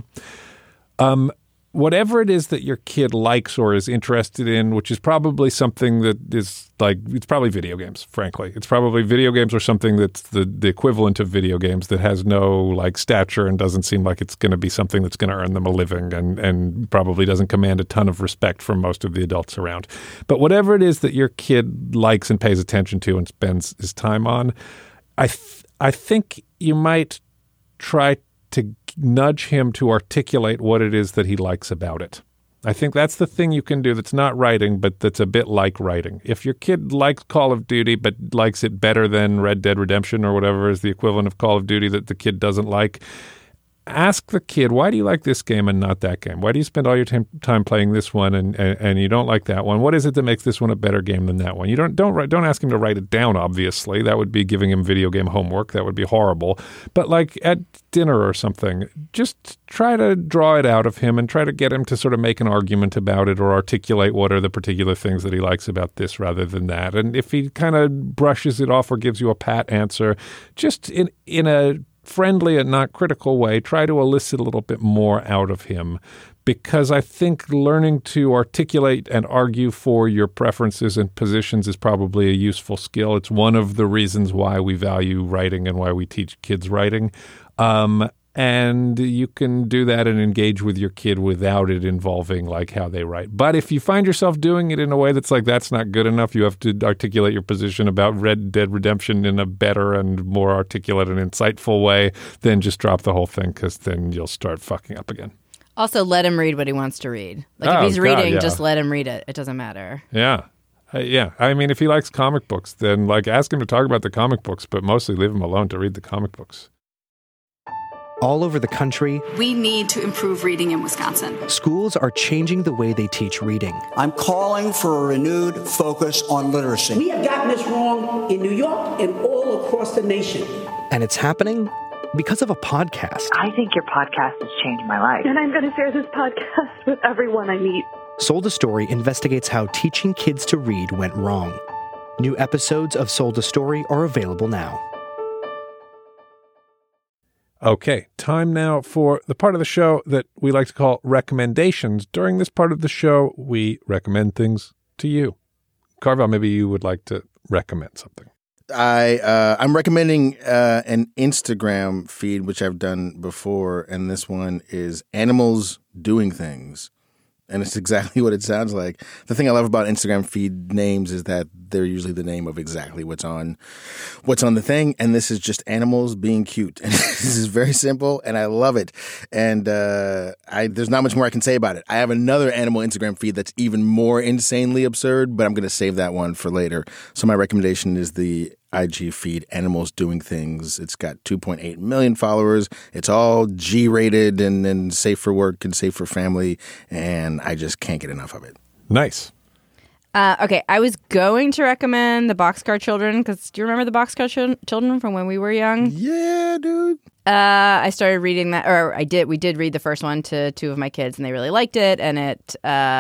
B: Um, whatever it is that your kid likes or is interested in, which is probably something that is like, it's probably video games, frankly. It's probably video games or something that's the, the equivalent of video games that has no like stature and doesn't seem like it's going to be something that's going to earn them a living and, and probably doesn't command a ton of respect from most of the adults around. But whatever it is that your kid likes and pays attention to and spends his time on, I th- I think you might try to nudge him to articulate what it is that he likes about it. I think that's the thing you can do that's not writing, but that's a bit like writing. If your kid likes Call of Duty but likes it better than Red Dead Redemption or whatever is the equivalent of Call of Duty that the kid doesn't like, ask the kid, why do you like this game and not that game? Why do you spend all your t- time playing this one and, and, and you don't like that one? What is it that makes this one a better game than that one? You don't don't write, don't ask him to write it down, obviously. That would be giving him video game homework. That would be horrible. But like at dinner or something, just try to draw it out of him and try to get him to sort of make an argument about it or articulate what are the particular things that he likes about this rather than that. And if he kind of brushes it off or gives you a pat answer, just in in a friendly and not critical way, try to elicit a little bit more out of him, because I think learning to articulate and argue for your preferences and positions is probably a useful skill. It's one of the reasons why we value writing and why we teach kids writing. Um, and you can do that and engage with your kid without it involving like how they write. But if you find yourself doing it in a way that's like, that's not good enough, you have to articulate your position about Red Dead Redemption in a better and more articulate and insightful way, then just drop the whole thing, because then you'll start fucking up again.
D: Also, let him read what he wants to read. Like
B: Oh,
D: if he's
B: God,
D: reading,
B: yeah.
D: just let him read it. It doesn't matter.
B: Yeah. Uh, yeah. I mean, if he likes comic books, then like ask him to talk about the comic books, but mostly leave him alone to read the comic books.
I: All over the country,
J: we need to improve reading in Wisconsin.
I: Schools are changing the way they teach reading.
K: I'm calling for a renewed focus on literacy.
L: We have gotten this wrong in New York and all across the nation.
I: And it's happening because of a podcast.
M: I think your podcast has changed my life.
N: And I'm going to share this podcast with everyone I meet.
I: Sold a Story investigates how teaching kids to read went wrong. New episodes of Sold a Story are available now.
B: Okay, time now for the part of the show that we like to call recommendations. During this part of the show, we recommend things to you. Carvel, maybe you would like to recommend something.
C: I, uh, I'm recommending uh, an Instagram feed, which I've done before, and this one is Animals Doing Things. And it's exactly what it sounds like. The thing I love about Instagram feed names is that they're usually the name of exactly what's on what's on the thing. And this is just animals being cute. And this is very simple, and I love it. And uh, I, there's not much more I can say about it. I have another animal Instagram feed that's even more insanely absurd, but I'm going to save that one for later. So my recommendation is the I G feed, Animals Doing Things. It's got two point eight million followers. It's all G-rated and, and safe for work and safe for family, and I just can't get enough of it.
B: Nice.
D: Uh, okay, I was going to recommend the Boxcar Children, because do you remember the Boxcar Chil- Children from when we were young?
C: Yeah, dude.
D: Uh, I started reading that, or I did. We did read the first one to two of my kids, and they really liked it, and it uh,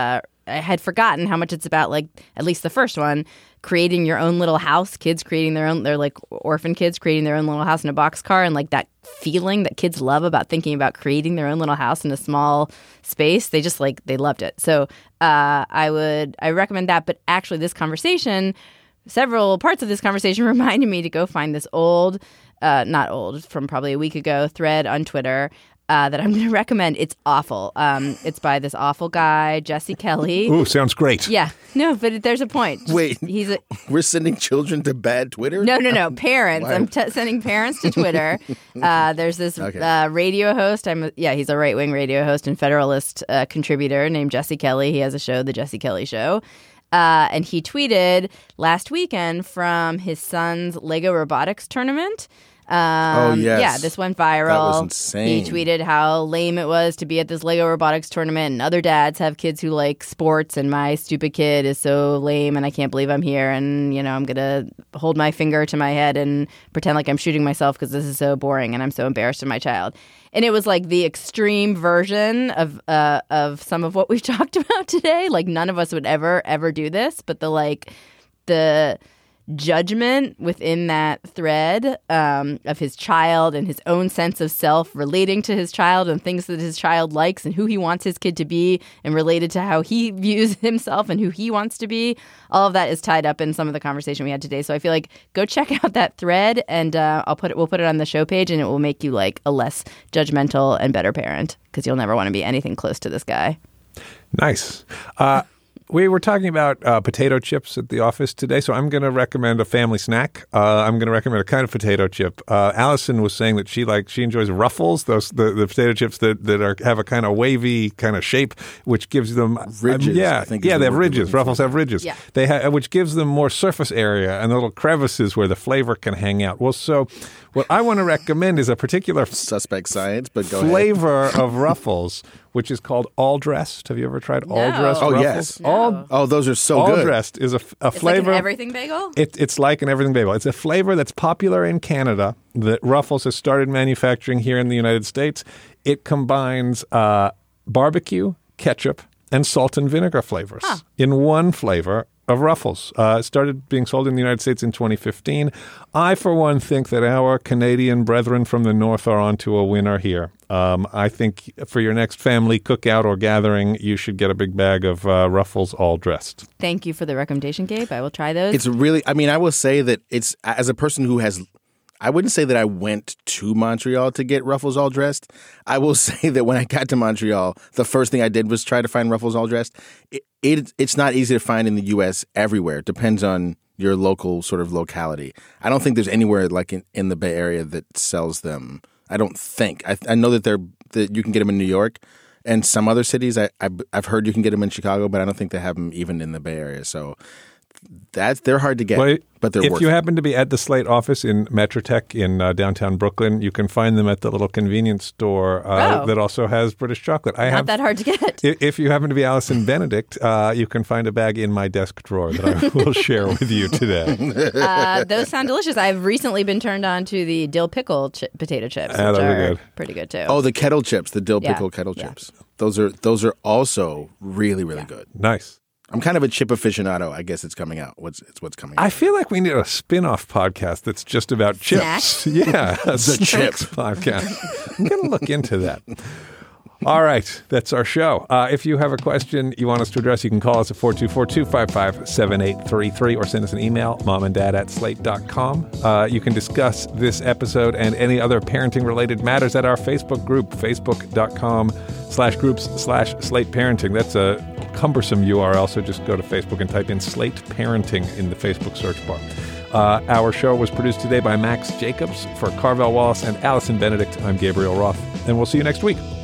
D: I had forgotten how much it's about, like, at least the first one, creating your own little house, kids creating their own, they're like orphan kids creating their own little house in a boxcar, and like that feeling that kids love about thinking about creating their own little house in a small space. They just like, they loved it. So uh, I would, I recommend that. But actually this conversation, several parts of this conversation reminded me to go find this old, uh, not old, from probably a week ago thread on Twitter Uh, that I'm going to recommend. It's awful. Um, it's by this awful guy, Jesse Kelly.
B: Ooh, sounds great.
D: Yeah. No, but there's a point.
C: Wait,
D: he's a,
C: we're sending children to bad Twitter?
D: No, no, no. Parents. I'm t- sending parents to Twitter. Uh, there's this
C: Okay.
D: uh, radio host. I'm yeah, he's a right-wing radio host and Federalist uh, contributor named Jesse Kelly. He has a show, The Jesse Kelly Show. Uh, and he tweeted last weekend from his son's Lego robotics tournament. Um,
C: oh, yes.
D: Yeah, this went viral.
C: That was insane.
D: He tweeted how lame it was to be at this Lego robotics tournament, and other dads have kids who like sports, and my stupid kid is so lame, and I can't believe I'm here, and, you know, I'm going to hold my finger to my head and pretend like I'm shooting myself because this is so boring, and I'm so embarrassed of my child. And it was like the extreme version of uh, of some of what we've talked about today. Like, none of us would ever, ever do this, but the like, the judgment within that thread um, of his child and his own sense of self relating to his child and things that his child likes and who he wants his kid to be and related to how he views himself and who he wants to be. All of that is tied up in some of the conversation we had today. So I feel like go check out that thread, and uh, I'll put it. We'll put it on the show page, and it will make you like a less judgmental and better parent, because you'll never want to be anything close to this guy.
B: Nice. Uh, We were talking about uh, potato chips at the office today, so I'm going to recommend a family snack. Uh, I'm going to recommend a kind of potato chip. Uh, Allison was saying that she like she enjoys Ruffles, those the, the potato chips that that are have a kind of wavy kind of shape, which gives them
C: Ridges,
B: Um, yeah,
C: I think is
B: yeah,
C: the
B: they have
C: word
B: ridges.
C: we're
B: Ruffles have ridges.
D: Yeah.
B: They ha- which gives them more surface area and little crevices where the flavor can hang out. Well, so what I want to recommend is a particular
C: Suspect science, but go ahead.
B: flavor of Ruffles, which is called all dressed. Have you ever tried all dressed
C: Oh,
B: Ruffles?
C: yes.
B: All
C: Oh, those are so
B: all
C: good.
B: dressed is a, a
D: It's
B: flavor.
D: like an everything bagel?
B: It, it's like an everything bagel. It's a flavor that's popular in Canada that Ruffles has started manufacturing here in the United States. It combines uh, barbecue, ketchup, and salt and vinegar flavors
D: Huh.
B: in one flavor of Ruffles. Uh, it started being sold in the United States in twenty fifteen. I, for one, think that our Canadian brethren from the North are onto a winner here. Um, I think for your next family cookout or gathering, you should get a big bag of uh, Ruffles all dressed.
D: Thank you for the recommendation, Gabe. I will try those.
C: It's really, I mean, I will say that it's, as a person who has, I wouldn't say that I went to Montreal to get Ruffles all dressed. I will say that when I got to Montreal, the first thing I did was try to find Ruffles all dressed. It, it It's not easy to find in the U S everywhere. It depends on your local sort of locality. I don't think there's anywhere like in, in the Bay Area that sells them. I don't think. I, I know that they're that you can get them in New York and some other cities. I, I I've heard you can get them in Chicago, but I don't think they have them even in the Bay Area. So that's they're hard to get,
B: Well,
C: but they're
B: if
C: worth
B: you
C: it.
B: happen to be at the Slate office in Metrotech in uh, downtown Brooklyn, you can find them at the little convenience store uh,
D: Oh.
B: that also has British chocolate. I
D: Not
B: have
D: that hard to get.
B: I- If you happen to be Allison Benedict, uh, you can find a bag in my desk drawer that I will share with you today.
D: Uh, those sound delicious. I've recently been turned on to the dill pickle chi- potato chips,
B: Ah,
D: which
B: those are
D: are
B: good.
D: pretty good too.
C: Oh, the kettle chips, the dill
D: Yeah.
C: pickle kettle
D: Yeah.
C: chips. Those are those are also really really good.
B: Nice.
C: I'm kind of a chip aficionado. I guess it's coming out. What's it's what's coming out.
B: I feel like we need a spin-off podcast that's just about chips.
D: Snacks?
B: Yeah, a
C: The
B: snacks
C: chip.
B: podcast. I'm going to look into that. All right, that's our show. Uh, if you have a question you want us to address, you can call us at four two four, two five five, seven eight three three or send us an email, momanddad at slate dot com. Uh, you can discuss this episode and any other parenting-related matters at our Facebook group, facebook.com slash groups slash slate parenting. That's a cumbersome U R L, so just go to Facebook and type in Slate Parenting in the Facebook search bar. Uh, our show was produced today by Max Jacobs. For Carvel Wallace and Allison Benedict, I'm Gabriel Roth, and we'll see you next week.